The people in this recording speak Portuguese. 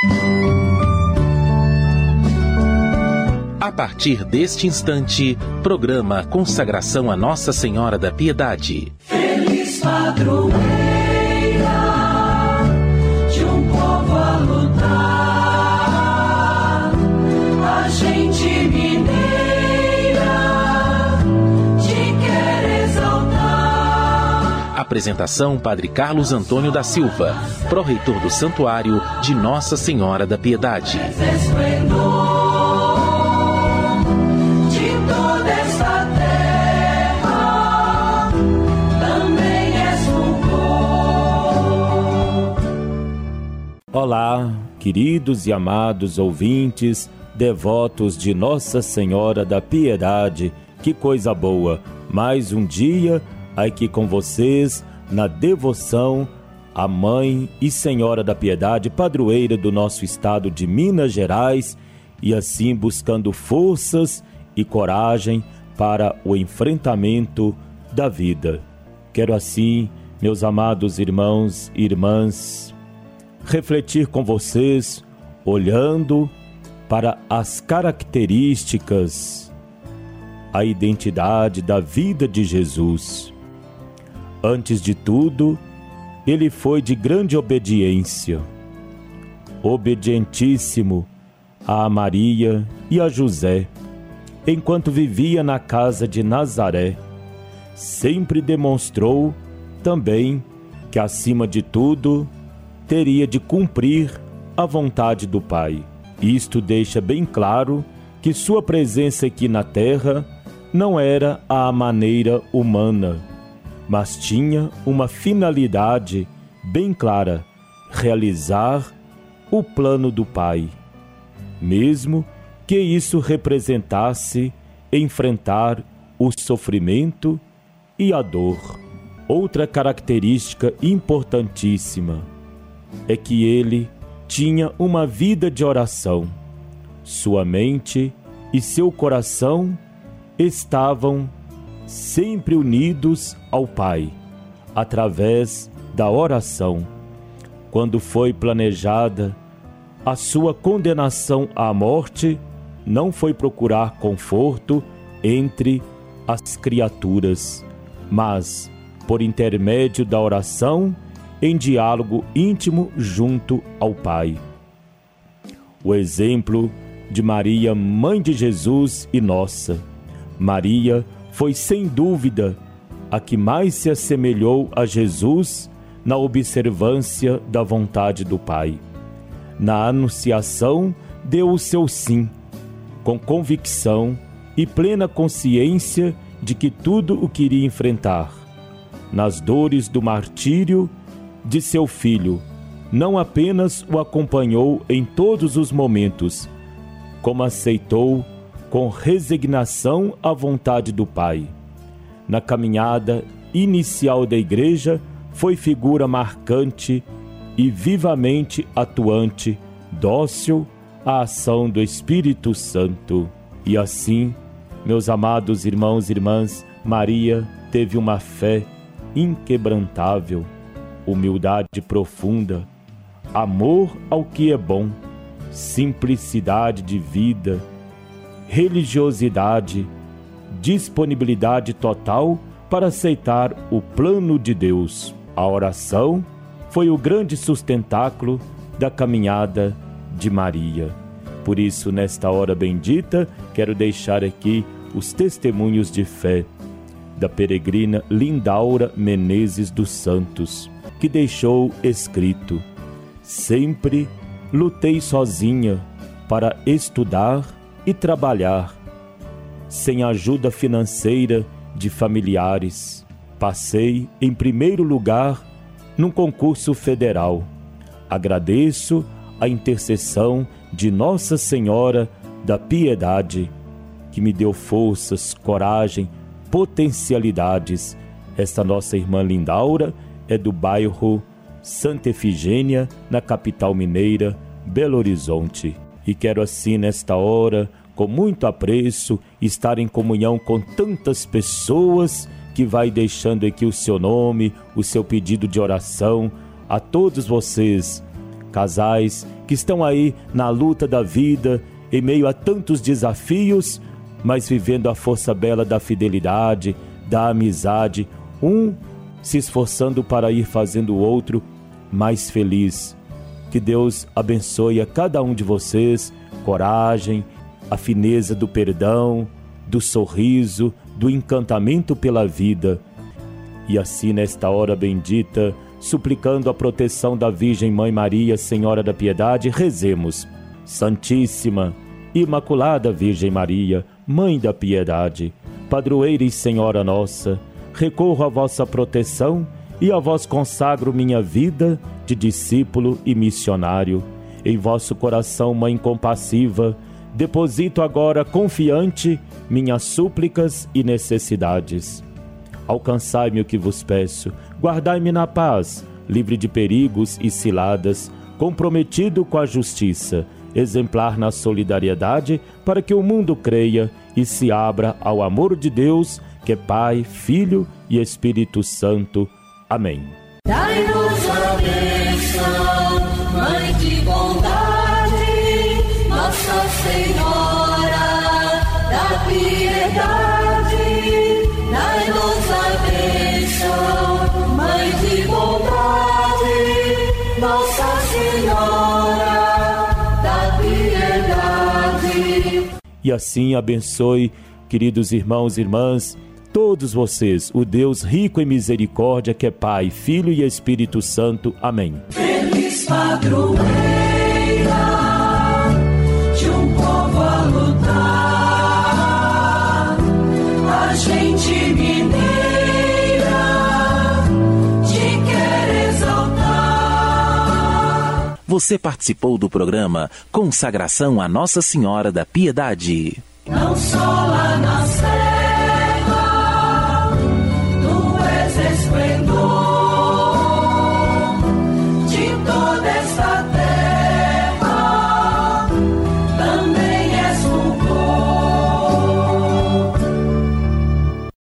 A partir deste instante, programa Consagração a Nossa Senhora da Piedade. Feliz padroeira de um povo a lutar, a gente mineira te quer exaltar. Apresentação: Padre Carlos Antônio da Silva, pró-reitor do Santuário de Nossa Senhora da Piedade. Olá, queridos e amados ouvintes, devotos de Nossa Senhora da Piedade. Que coisa boa! Mais um dia aqui com vocês na devoção à Mãe e Senhora da Piedade, padroeira do nosso estado de Minas Gerais, e assim buscando forças e coragem para o enfrentamento da vida. Quero assim, meus amados irmãos e irmãs, refletir com vocês, olhando para as características, a identidade da vida de Jesus. Antes de tudo, ele foi de grande obediência, obedientíssimo a Maria e a José, enquanto vivia na casa de Nazaré. Sempre demonstrou também que, acima de tudo, teria de cumprir a vontade do Pai. Isto deixa bem claro que sua presença aqui na terra não era à maneira humana, mas tinha uma finalidade bem clara: realizar o plano do Pai, mesmo que isso representasse enfrentar o sofrimento e a dor. Outra característica importantíssima é que ele tinha uma vida de oração. Sua mente e seu coração estavam sempre unidos ao Pai, através da oração. Quando foi planejada a sua condenação à morte, não foi procurar conforto entre as criaturas, mas, por intermédio da oração, em diálogo íntimo junto ao Pai. O exemplo de Maria, mãe de Jesus e nossa. Maria foi sem dúvida a que mais se assemelhou a Jesus na observância da vontade do Pai. Na anunciação deu o seu sim, com convicção e plena consciência de que tudo o queria enfrentar. Nas dores do martírio de seu filho, não apenas o acompanhou em todos os momentos, como aceitou com resignação a vontade do Pai. Na caminhada inicial da Igreja, foi figura marcante e vivamente atuante, dócil à ação do Espírito Santo. E assim, meus amados irmãos e irmãs, Maria teve uma fé inquebrantável, humildade profunda, amor ao que é bom, simplicidade de vida, religiosidade, disponibilidade total para aceitar o plano de Deus. A oração foi o grande sustentáculo da caminhada de Maria. Por isso, nesta hora bendita, quero deixar aqui os testemunhos de fé da peregrina Lindaura Menezes dos Santos, que deixou escrito: sempre lutei sozinha para estudar e trabalhar, sem ajuda financeira de familiares. Passei em primeiro lugar num concurso federal. Agradeço a intercessão de Nossa Senhora da Piedade, que me deu forças, coragem, potencialidades. Esta nossa irmã Lindaura é do bairro Santa Efigênia, na capital mineira, Belo Horizonte. E quero assim, nesta hora, com muito apreço, estar em comunhão com tantas pessoas que vai deixando aqui o seu nome, o seu pedido de oração. A todos vocês, casais que estão aí na luta da vida, em meio a tantos desafios, mas vivendo a força bela da fidelidade, da amizade, um se esforçando para ir fazendo o outro mais feliz. Que Deus abençoe a cada um de vocês, coragem, a fineza do perdão, do sorriso, do encantamento pela vida. E assim, nesta hora bendita, suplicando a proteção da Virgem Mãe Maria, Senhora da Piedade, rezemos. Santíssima, Imaculada Virgem Maria, Mãe da Piedade, padroeira e Senhora nossa, recorro à vossa proteção e a vós consagro minha vida de discípulo e missionário. Em vosso coração, Mãe compassiva, deposito agora confiante minhas súplicas e necessidades. Alcançai-me o que vos peço, guardai-me na paz, livre de perigos e ciladas, comprometido com a justiça, exemplar na solidariedade, para que o mundo creia e se abra ao amor de Deus, que é Pai, Filho e Espírito Santo. Amém. Dai-nos a bênção, Mãe de bondade, Nossa Senhora da Piedade. Dai-nos a bênção, Mãe de bondade, Nossa Senhora da Piedade. E assim abençoe, queridos irmãos e irmãs, todos vocês, o Deus rico em misericórdia, que é Pai, Filho e Espírito Santo. Amém. Feliz padroeira de um povo a lutar, a gente mineira te quer exaltar. Você participou do programa Consagração a Nossa Senhora da Piedade. Não só